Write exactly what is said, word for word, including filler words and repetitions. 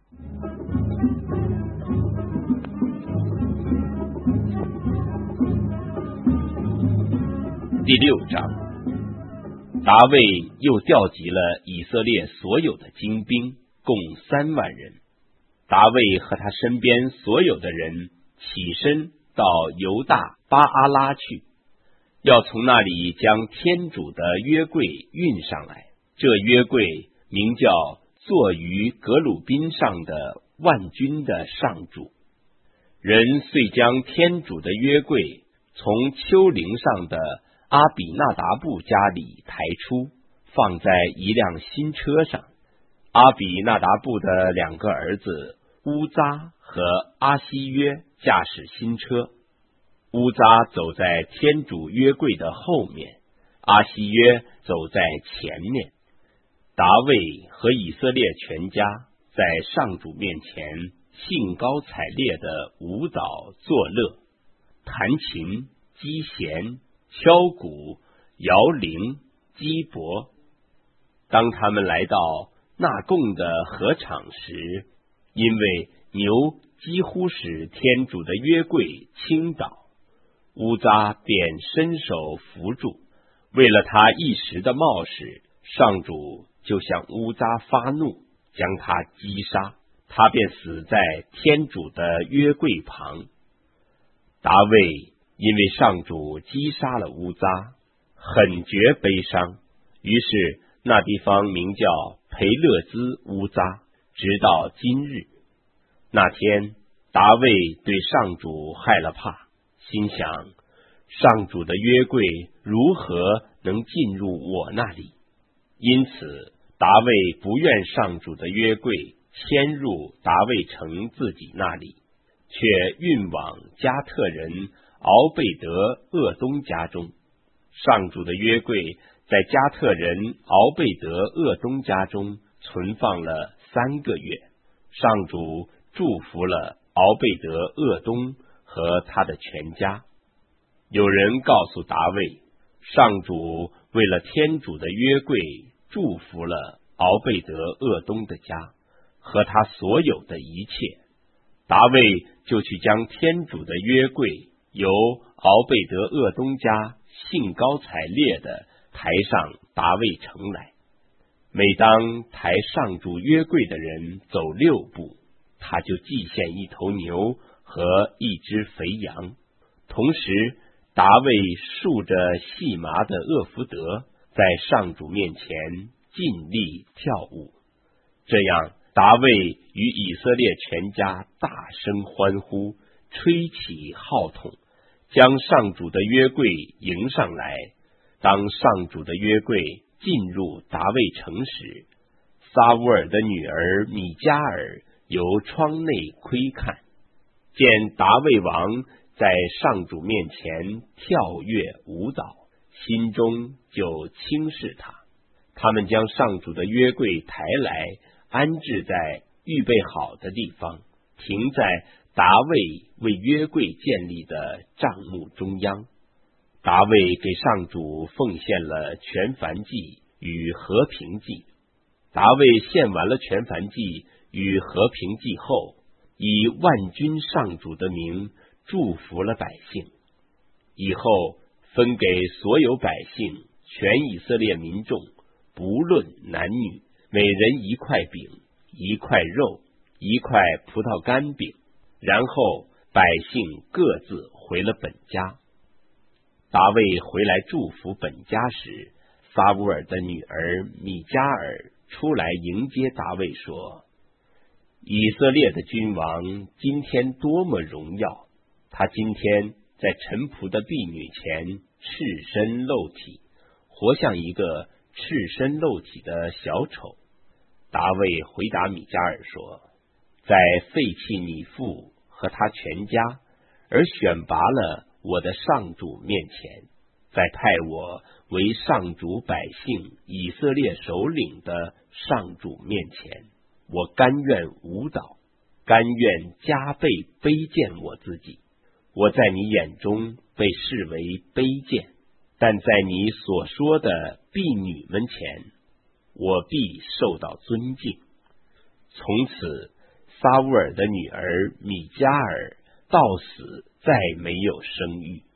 第六章，达卫又调集了以色列所有的精兵，共三万人。达卫和他身边所有的人起身到犹大巴阿拉去，要从那里将天主的约柜运上来。这约柜名叫坐于革鲁宾上的万军的上主。人遂将天主的约柜从丘陵上的阿比纳达布家里抬出，放在一辆新车上。阿比纳达布的两个儿子乌扎和阿西约驾驶新车，乌扎走在天主约柜的后面，阿西约走在前面。达卫和以色列全家在上主面前兴高采烈的舞蹈作乐，弹琴、击弦、敲鼓、摇铃、击钹。当他们来到纳贡的禾场时，因为牛几乎使天主的约柜倾倒，乌扎便伸手扶住。为了他一时的冒失，上主就向乌扎发怒，将他击杀，他便死在天主的约柜旁。达卫因为上主击杀了乌扎，很觉悲伤，于是那地方名叫培勒兹乌扎，直到今日。那天达卫对上主害了怕，心想上主的约柜如何能进入我那里？因此达卫不愿上主的约柜迁入达卫城自己那里，却运往加特人敖贝德鄂东家中。上主的约柜在加特人敖贝德鄂东家中存放了三个月。上主祝福了敖贝德鄂东和他的全家。有人告诉达卫，上主为了天主的约柜祝福了敖贝德鄂东的家和他所有的一切。达卫就去将天主的约柜由敖贝德鄂东家兴高采烈的抬上达卫城来。每当抬上主约柜的人走六步，他就祭献一头牛和一只肥羊。同时达卫竖着细麻的厄弗得，在上主面前尽力跳舞。这样达卫与以色列全家大声欢呼，吹起号筒，将上主的约柜迎上来。当上主的约柜进入达卫城时，撒乌尔的女儿米迦尔由窗内窥看，见达卫王在上主面前跳跃舞蹈，心中就轻视他。他们将上主的约柜抬来，安置在预备好的地方，停在达卫为约柜建立的帐幕中央。达卫给上主奉献了全燔祭与和平祭。达卫献完了全燔祭与和平祭后，以万军上主的名祝福了百姓。以后分给所有百姓，全以色列民众，不论男女，每人一块饼，一块肉，一块葡萄干饼。然后百姓各自回了本家。达卫回来祝福本家时，撒乌尔的女儿米迦尔出来迎接达卫说，以色列的君王今天多么荣耀，他今天在臣仆的婢女前赤身露体，活像一个赤身露体的小丑。达卫回答米迦尔说，在废弃你父和他全家，而选拔了我的上主面前，在派我为上主百姓以色列首领的上主面前，我甘愿舞蹈，甘愿加倍卑贱我自己。我在你眼中被视为卑贱，但在你所说的婢女们前，我必受到尊敬。从此撒乌尔的女儿米迦尔到死再没有生育。